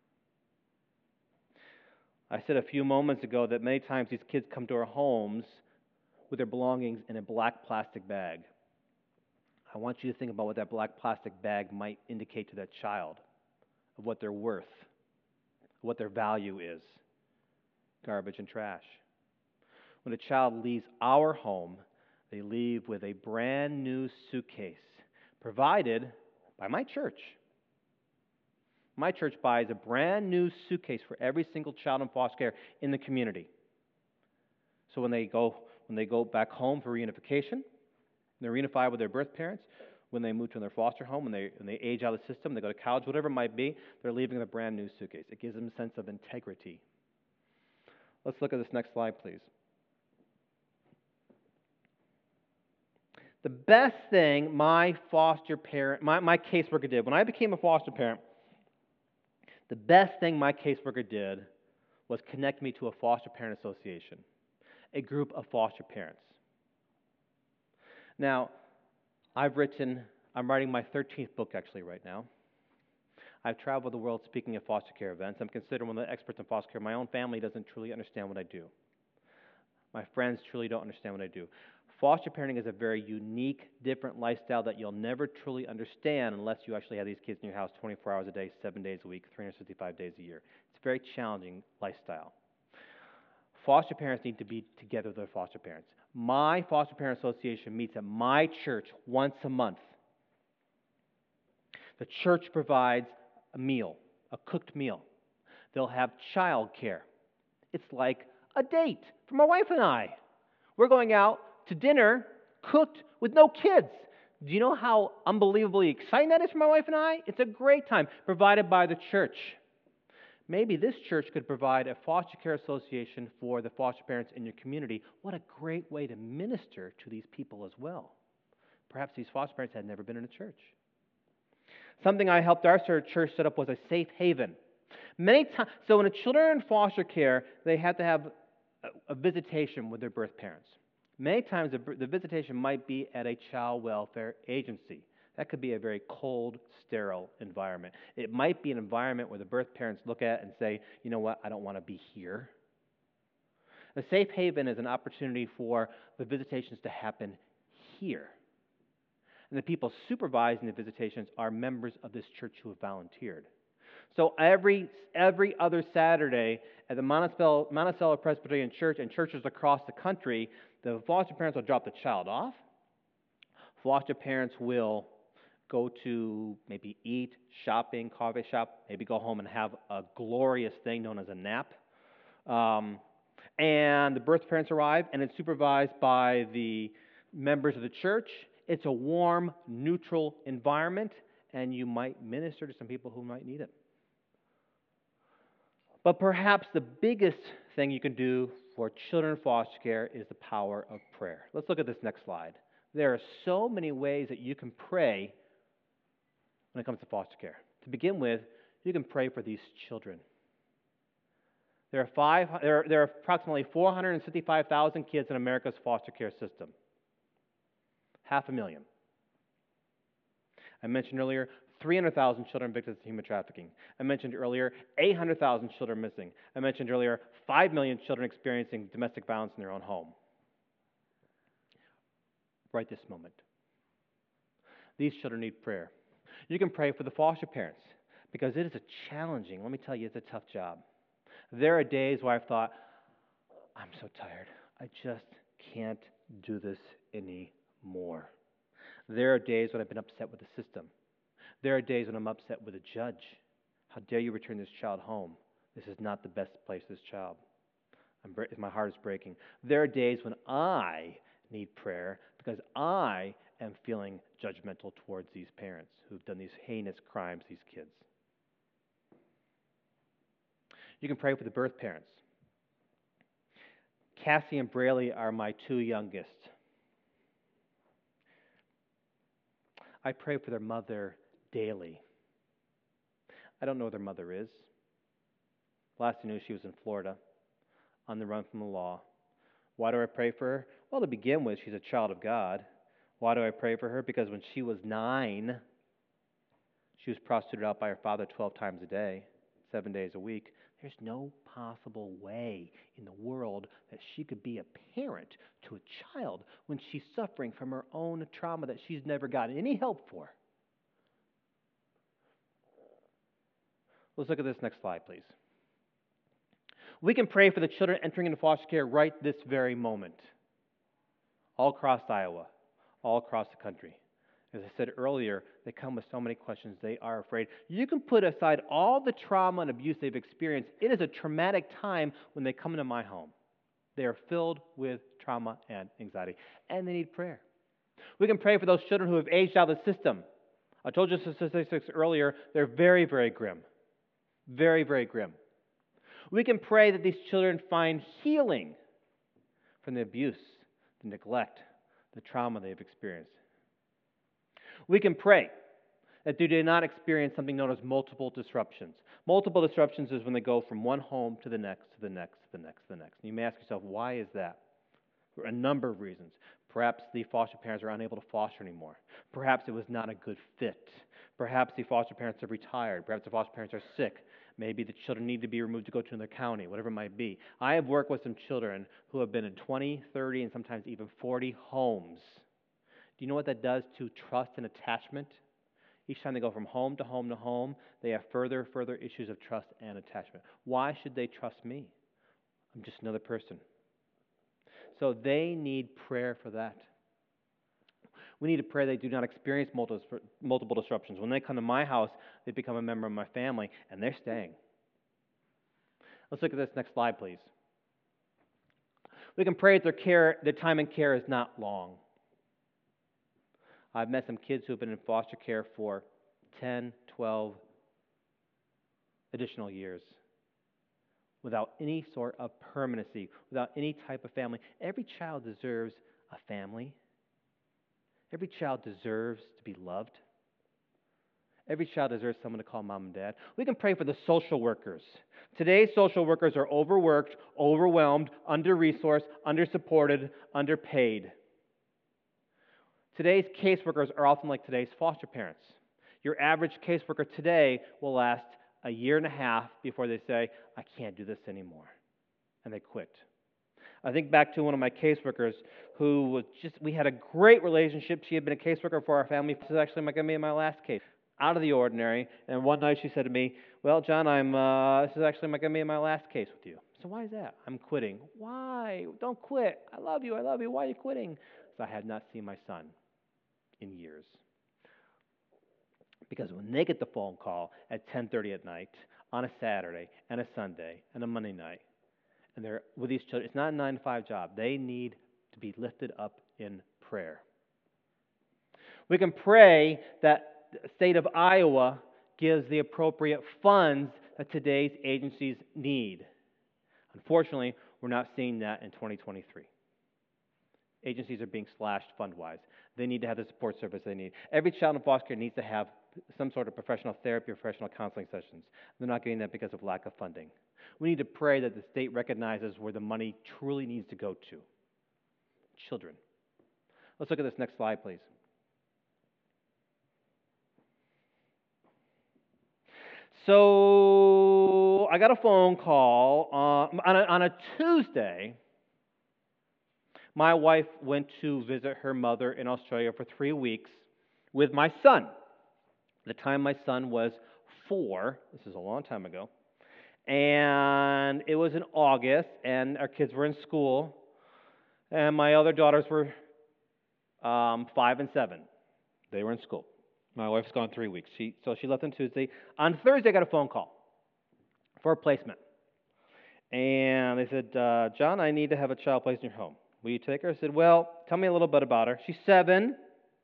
I said a few moments ago that many times these kids come to our homes with their belongings in a black plastic bag. I want you to think about what that black plastic bag might indicate to that child, of what they're worth, what their value is. Garbage and trash. When a child leaves our home, they leave with a brand new suitcase provided by my church. My church buys a brand new suitcase for every single child in foster care in the community. So when they go when they go back home for reunification, they're reunified with their birth parents. When they move to their foster home, when they when they age out of the system, they go to college, whatever it might be, they're leaving with a brand new suitcase. It gives them a sense of integrity. Let's look at this next slide, please. The best thing my foster parent, my, my caseworker did, when I became a foster parent, the best thing my caseworker did was connect me to a foster parent association, a group of foster parents. Now, I've written, I'm writing my thirteenth book actually right now. I've traveled the world speaking at foster care events. I'm considered one of the experts in foster care. My own family doesn't truly understand what I do. My friends truly don't understand what I do. Foster parenting is a very unique, different lifestyle that you'll never truly understand unless you actually have these kids in your house twenty-four hours a day, seven days a week, three hundred sixty-five days a year. It's a very challenging lifestyle. Foster parents need to be together with their foster parents. My foster parent association meets at my church once a month. The church provides a meal, a cooked meal. They'll have child care. It's like a date for my wife and I. We're going out to dinner cooked with no kids. Do you know how unbelievably exciting that is for my wife and I? It's a great time provided by the church. Maybe this church could provide a foster care association for the foster parents in your community. What a great way to minister to these people as well. Perhaps these foster parents had never been in a church. Something I helped our church set up was a safe haven. Many times, so when the children are in foster care, they have to have a, a visitation with their birth parents. Many times the, the visitation might be at a child welfare agency. That could be a very cold, sterile environment. It might be an environment where the birth parents look at and say, you know what, I don't want to be here. A safe haven is an opportunity for the visitations to happen here. And the people supervising the visitations are members of this church who have volunteered. So every every other Saturday at the Monticello, Monticello Presbyterian Church and churches across the country, the foster parents will drop the child off. Foster parents will go to maybe eat, shopping, coffee shop, maybe go home and have a glorious thing known as a nap. Um, and the birth parents arrive, and it's supervised by the members of the church. It's a warm, neutral environment, and you might minister to some people who might need it. But perhaps the biggest thing you can do for children in foster care is the power of prayer. Let's look at this next slide. There are so many ways that you can pray when it comes to foster care. To begin with, you can pray for these children. There are, five, there are, there are approximately four hundred fifty-five thousand kids in America's foster care system. Half a million. I mentioned earlier three hundred thousand children victims of human trafficking. I mentioned earlier eight hundred thousand children missing. I mentioned earlier five million children experiencing domestic violence in their own home. Right this moment. These children need prayer. You can pray for the foster parents because it is a challenging, let me tell you, it's a tough job. There are days where I've thought, I'm so tired. I just can't do this anymore. There are days when I've been upset with the system. There are days when I'm upset with a judge. How dare you return this child home? This is not the best place for this child. I'm, my heart is breaking. There are days when I need prayer because I am feeling judgmental towards these parents who've done these heinous crimes, these kids. You can pray for the birth parents. Cassie and Braley are my two youngest. I pray for their mother daily. I don't know where their mother is. Last I knew, she was in Florida, on the run from the law. Why do I pray for her? Well, to begin with, she's a child of God. Why do I pray for her? Because when she was nine, she was prostituted out by her father twelve times a day, seven days a week. There's no possible way in the world that she could be a parent to a child when she's suffering from her own trauma that she's never gotten any help for. Let's look at this next slide, please. We can pray for the children entering into foster care right this very moment, all across Iowa, all across the country. As I said earlier, they come with so many questions. They are afraid. You can put aside all the trauma and abuse they've experienced. It is a traumatic time when they come into my home. They are filled with trauma and anxiety, and they need prayer. We can pray for those children who have aged out of the system. I told you statistics earlier. They're very, very grim. Very, very grim. We can pray that these children find healing from the abuse, the neglect, the trauma they've experienced. We can pray that they do not experience something known as multiple disruptions. Multiple disruptions is when they go from one home to the next, to the next, to the next, to the next. And you may ask yourself, why is that? For a number of reasons. Perhaps the foster parents are unable to foster anymore. Perhaps it was not a good fit. Perhaps the foster parents have retired. Perhaps the foster parents are sick. Maybe the children need to be removed to go to another county, whatever it might be. I have worked with some children who have been in twenty, thirty, and sometimes even forty homes. Do you know what that does to trust and attachment? Each time they go from home to home to home, they have further, further issues of trust and attachment. Why should they trust me? I'm just another person. So they need prayer for that. We need to pray they do not experience multiple disruptions. When they come to my house, they become a member of my family, and they're staying. Let's look at this next slide, please. We can pray that their care, their time in care is not long. I've met some kids who have been in foster care for ten, twelve additional years without any sort of permanency, without any type of family. Every child deserves a family. Every child deserves to be loved. Every child deserves someone to call mom and dad. We can pray for the social workers. Today's social workers are overworked, overwhelmed, under-resourced, under-supported, underpaid. Today's caseworkers are often like today's foster parents. Your average caseworker today will last a year and a half before they say, I can't do this anymore, and they quit. I think back to one of my caseworkers who was just, we had a great relationship. She had been a caseworker for our family. This is actually going to be my last case. Out of the ordinary. And one night she said to me, well, John, I'm, uh, this is actually going to be my last case with you. So why is that? I'm quitting. Why? Don't quit. I love you. I love you. Why are you quitting? So I had not seen my son in years. Because when they get the phone call at ten thirty at night, on a Saturday, and a Sunday, and a Monday night, and they're with these children, it's not a nine to five job. They need to be lifted up in prayer. We can pray that the state of Iowa gives the appropriate funds that today's agencies need. Unfortunately, we're not seeing that in twenty twenty-three. Agencies are being slashed fund-wise. They need to have the support service they need. Every child in foster care needs to have some sort of professional therapy or professional counseling sessions. They're not getting that because of lack of funding. We need to pray that the state recognizes where the money truly needs to go to. Children. Let's look at this next slide, please. So I got a phone call uh, on, a, on a Tuesday. My wife went to visit her mother in Australia for three weeks with my son. At the time my son was four, this is a long time ago, and it was in August, and our kids were in school, and my other daughters were um, five and seven. They were in school. My wife's gone three weeks. She, so she left on Tuesday. On Thursday, I got a phone call for a placement. And they said, uh, John, I need to have a child placed in your home. Will you take her? I said, well, tell me a little bit about her. She's seven.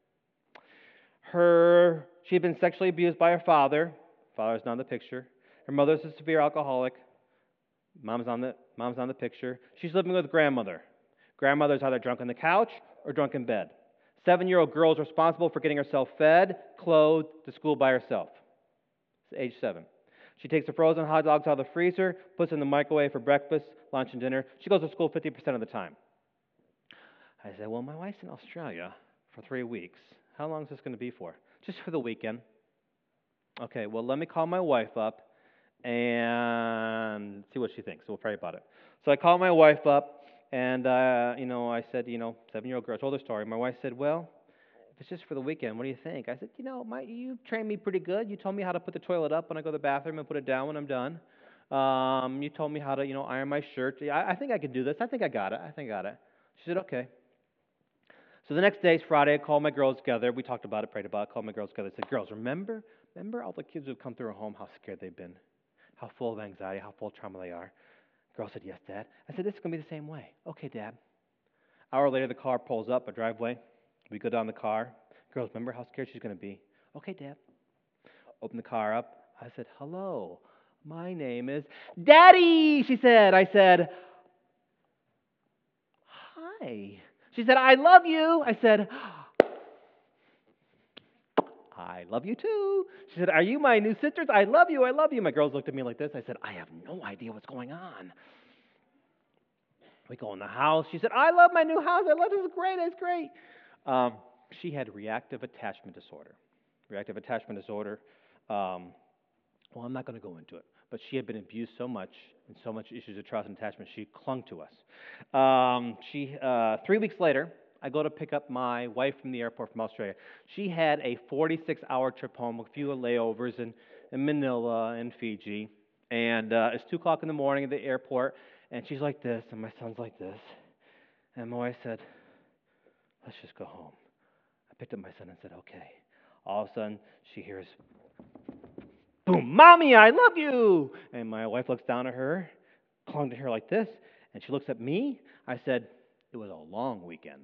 Her, she had been sexually abused by her father. Father's not in the picture. Her mother's a severe alcoholic. Mom's on the, mom's on the picture. She's living with grandmother. Grandmother's either drunk on the couch or drunk in bed. Seven-year-old girl is responsible for getting herself fed, clothed, to school by herself. It's age seven. She takes the frozen hot dogs out of the freezer, puts them in the microwave for breakfast, lunch, and dinner. She goes to school fifty percent of the time. I said, well, my wife's in Australia for three weeks. How long is this going to be for? Just for the weekend. Okay, well, let me call my wife up and see what she thinks. We'll pray about it. So I called my wife up, and, uh, you know, I said, you know, seven-year-old girl, I told her story. My wife said, well, if it's just for the weekend, what do you think? I said, you know, my, you trained me pretty good. You told me how to put the toilet up when I go to the bathroom and put it down when I'm done. Um, you told me how to, you know, iron my shirt. I, I think I could do this. I think I got it. I think I got it. She said, okay. So the next day is Friday. I called my girls together. We talked about it, prayed about it, called my girls together. I said, girls, remember, remember all the kids who have come through our home, how scared they've been, how full of anxiety, how full of trauma they are? Girls said, yes, Dad. I said, this is going to be the same way. Okay, Dad. Hour later, the car pulls up a driveway. We go down the car. Girls, remember how scared she's going to be? Okay, Dad. Open the car up. I said, hello, my name is Daddy, she said. I said, hi. She said, I love you. I said, I love you too. She said, are you my new sisters? I love you, I love you. My girls looked at me like this. I said, I have no idea what's going on. We go in the house. She said, I love my new house. I love it. It's great. It's great. Um, she had reactive attachment disorder. Reactive attachment disorder. Um, well, I'm not going to go into it. But she had been abused so much and so much issues of trust and attachment, she clung to us. Um, she uh, three weeks later, I go to pick up my wife from the airport from Australia. She had a forty-six hour trip home with a few layovers in, in Manila and Fiji. And uh, it's two o'clock in the morning at the airport. And she's like this, and my son's like this. And my wife said, let's just go home. I picked up my son and said, okay. All of a sudden, she hears, boom, Mommy, I love you. And my wife looks down at her, clung to her like this, and she looks at me. I said, it was a long weekend.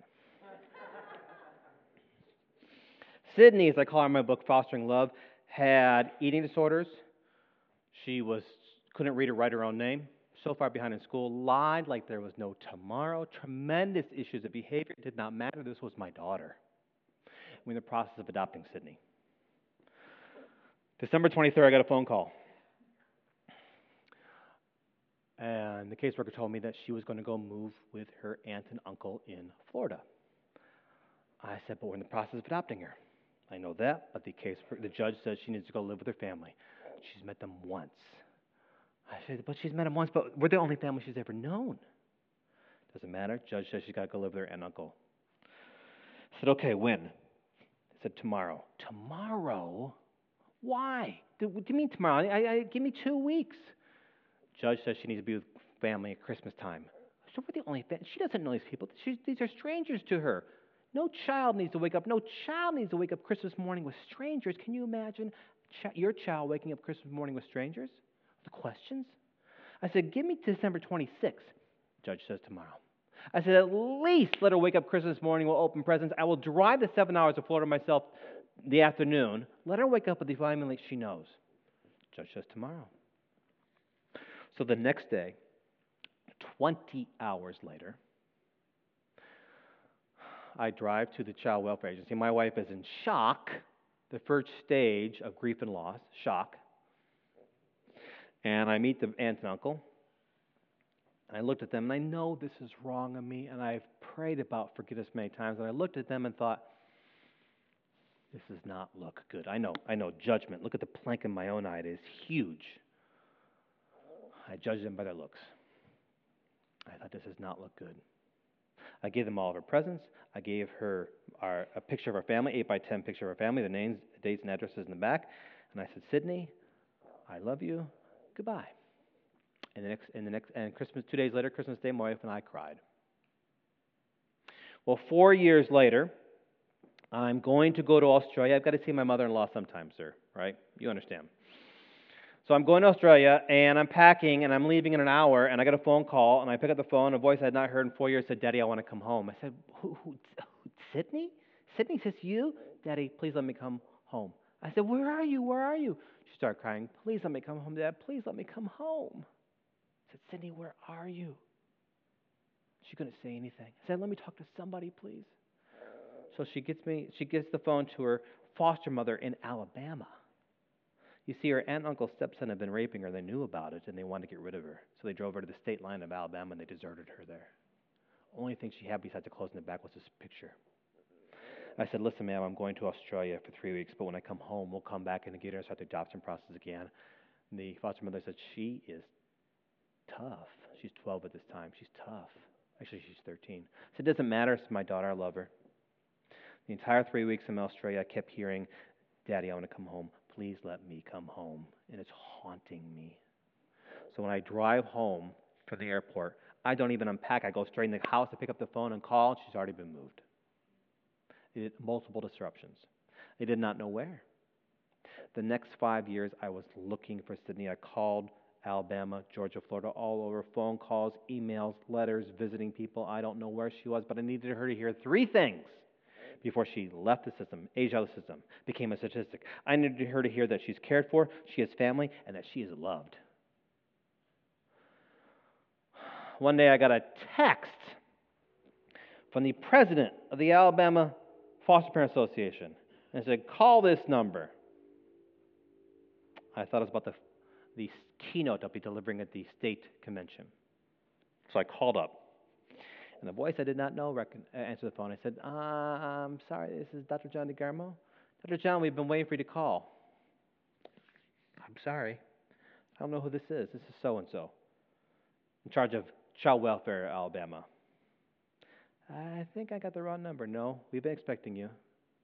Sydney, as I call her in my book, Fostering Love, had eating disorders. She was couldn't read or write her own name. So far behind in school, lied like there was no tomorrow, tremendous issues of behavior. It did not matter. This was my daughter. We're in the process of adopting Sydney. December twenty-third, I got a phone call. And the caseworker told me that she was going to go move with her aunt and uncle in Florida. I said, but we're in the process of adopting her. I know that, but the case, the judge says she needs to go live with her family. She's met them once. I said, but she's met them once, but we're the only family she's ever known. Doesn't matter. Judge says she's got to go live with her aunt and uncle. I said, okay, when? I said, tomorrow. Tomorrow? Why? Do, what do you mean tomorrow? I, I, give me two weeks. Judge says she needs to be with family at Christmas time. So we're the only family. She doesn't know these people. She's, these are strangers to her. No child needs to wake up. No child needs to wake up Christmas morning with strangers. Can you imagine ch- your child waking up Christmas morning with strangers? The questions? I said, give me December twenty-sixth. Judge says tomorrow. I said, at least let her wake up Christmas morning. We'll open presents. I will drive the seven hours to Florida myself the afternoon. Let her wake up with the family she knows. Judge says tomorrow. So the next day, twenty hours later, I drive to the Child Welfare Agency. My wife is in shock, the first stage of grief and loss, shock. And I meet the aunt and uncle. And I looked at them, and I know this is wrong of me, and I've prayed about forgiveness many times. And I looked at them and thought, This does not look good. I know, I know, judgment. Look at the plank in my own eye. It is huge. I judged them by their looks. I thought, this does not look good. I gave them all of her presents. I gave her our, a picture of our family, eight by ten picture of our family, the names, dates, and addresses in the back. And I said, Sydney, I love you. Goodbye. And the next, and the next, and Christmas, two days later, Christmas Day, my wife and I cried. Well, four years later, I'm going to go to Australia. I've got to see my mother-in-law sometime, sir, right? You understand. So I'm going to Australia, and I'm packing, and I'm leaving in an hour, and I get a phone call, and I pick up the phone. A voice I had not heard in four years said, Daddy, I want to come home. I said, who, who, who, Sydney? Sydney, is this you? Daddy, please let me come home. I said, where are you? Where are you? She started crying. Please let me come home, Dad. Please let me come home. I said, Sydney, where are you? She couldn't say anything. I said, let me talk to somebody, please. So she gets me. She gives the phone to her foster mother in Alabama. You see, her aunt and uncle stepson had been raping her. They knew about it, and they wanted to get rid of her. So they drove her to the state line of Alabama, and they deserted her there. Only thing she had besides the clothes in the back was this picture. I said, listen, ma'am, I'm going to Australia for three weeks, but when I come home, we'll come back and get her and start the adoption process again. And the foster mother said, she is tough. She's twelve at this time. She's tough. Actually, she's thirteen. I said, it doesn't matter. It's my daughter. I love her. The entire three weeks in Australia, I kept hearing, Daddy, I want to come home. Please let me come home. And it's haunting me. So when I drive home from the airport, I don't even unpack. I go straight in the house to pick up the phone and call. She's already been moved. It had multiple disruptions. They did not know where. The next five years, I was looking for Sydney. I called Alabama, Georgia, Florida, all over, phone calls, emails, letters, visiting people. I don't know where she was, but I needed her to hear three things before she left the system, aged out of the system, became a statistic. I needed her to hear that she's cared for, she has family, and that she is loved. One day I got a text from the president of the Alabama Foster Parent Association, and it said, call this number. I thought it was about the, the keynote I'll be delivering at the state convention. So I called up. And the voice I did not know rec- answered the phone. I said, uh, I'm sorry, this is Doctor John DeGarmo. Doctor John, we've been waiting for you to call. I'm sorry. I don't know who this is. This is so-and-so, in charge of child welfare, Alabama. I think I got the wrong number. No, we've been expecting you.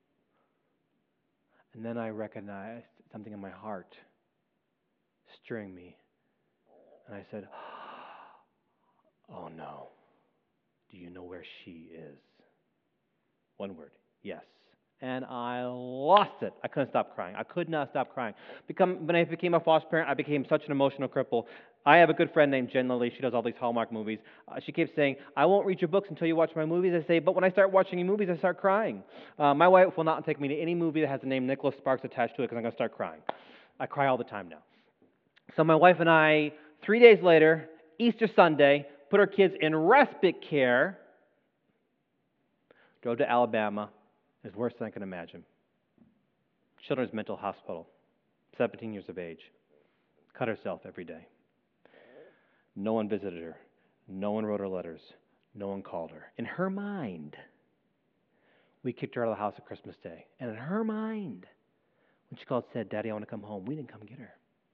And then I recognized something in my heart stirring me. And I said, oh no. Do you know where she is? One word, yes. And I lost it. I couldn't stop crying. I could not stop crying. Become, when I became a foster parent, I became such an emotional cripple. I have a good friend named Jen Lilly. She does all these Hallmark movies. Uh, she keeps saying, I won't read your books until you watch my movies. I say, but when I start watching your movies, I start crying. Uh, my wife will not take me to any movie that has the name Nicholas Sparks attached to it because I'm going to start crying. I cry all the time now. So my wife and I, three days later, Easter Sunday, put our kids in respite care, drove to Alabama. It was worse than I could imagine. Children's Mental Hospital, seventeen years of age, cut herself every day. No one visited her. No one wrote her letters. No one called her. In her mind, we kicked her out of the house at Christmas Day. And in her mind, when she called and said, Daddy, I want to come home, we didn't come get her.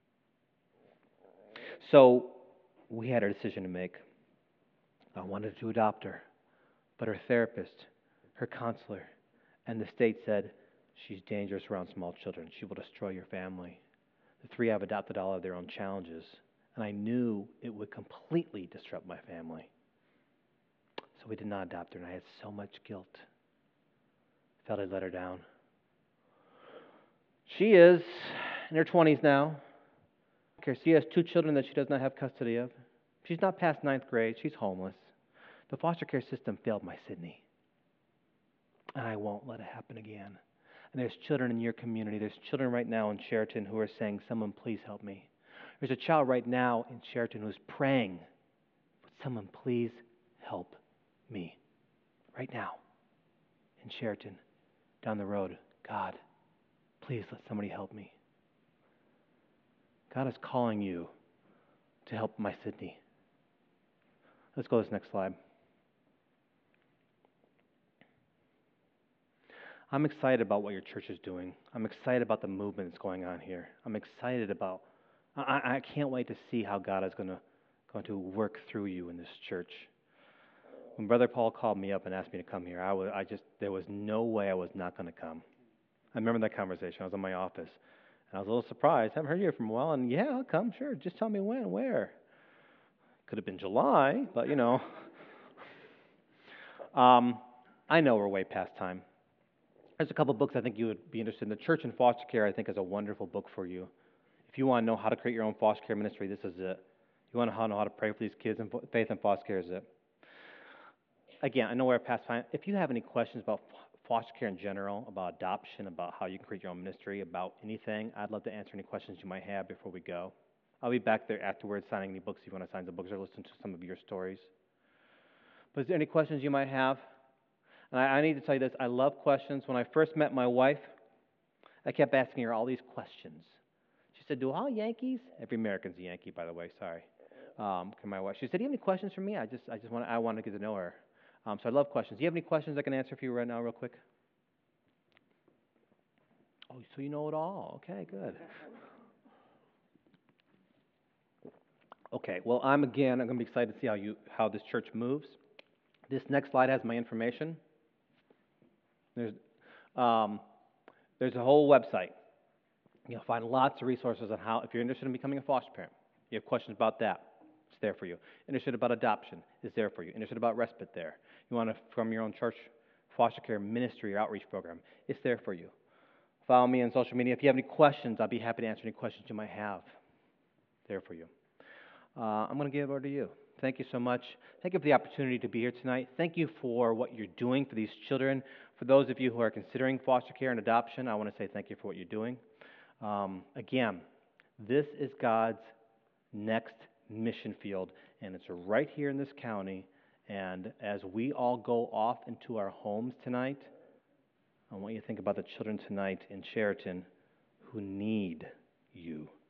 So we had a decision to make. I wanted to adopt her, but her therapist, her counselor, and the state said, she's dangerous around small children. She will destroy your family. The three I've adopted all have their own challenges, and I knew it would completely disrupt my family. So we did not adopt her, and I had so much guilt. Felt I'd let her down. She is in her twenties now. She has two children that she does not have custody of. She's not past ninth grade. She's homeless. The foster care system failed my Sydney. And I won't let it happen again. And there's children in your community. There's children right now in Sheraton who are saying, someone please help me. There's a child right now in Sheraton who's praying, someone please help me. Right now in Sheraton, down the road, God, please let somebody help me. God is calling you to help my Sydney. Let's go to this next slide. I'm excited about what your church is doing. I'm excited about the movement that's going on here. I'm excited about, I, I can't wait to see how God is going to, going to work through you in this church. When Brother Paul called me up and asked me to come here, I, was, I just, there was no way I was not going to come. I remember that conversation. I was in my office, and I was a little surprised. I haven't heard you from a while, and yeah, I'll come, sure. Just tell me when, where. Could have been July, but you know. um, I know we're way past time. There's a couple books I think you would be interested in. The Church in Foster Care, I think, is a wonderful book for you. If you want to know how to create your own foster care ministry, this is it. You want to know how to pray for these kids, and Faith in Foster Care is it. Again, I know we're past time. If you have any questions about foster care in general, about adoption, about how you can create your own ministry, about anything, I'd love to answer any questions you might have before we go. I'll be back there afterwards signing any books if you want to sign some books or listen to some of your stories. But is there any questions you might have? And I, I need to tell you this, I love questions. When I first met my wife, I kept asking her all these questions. She said, do all Yankees? Every American's a Yankee, by the way, sorry. Um, my wife. She said, do you have any questions for me? I just I just want I want to get to know her. Um, so I love questions. Do you have any questions I can answer for you right now real quick? Oh, so you know it all. Okay, good. Okay, well, I'm again, I'm going to be excited to see how you how this church moves. This next slide has my information. There's um, there's a whole website. You'll find lots of resources on how, if you're interested in becoming a foster parent, you have questions about that, it's there for you. Interested about adoption, it's there for you. Interested about respite, there. You want to form your own church foster care ministry or outreach program, it's there for you. Follow me on social media. If you have any questions, I'll be happy to answer any questions you might have. There for you. Uh, I'm going to give it over to you. Thank you so much. Thank you for the opportunity to be here tonight. Thank you for what you're doing for these children. For those of you who are considering foster care and adoption, I want to say thank you for what you're doing. Um, again, this is God's next mission field, and it's right here in this county. And as we all go off into our homes tonight, I want you to think about the children tonight in Sheraton who need you.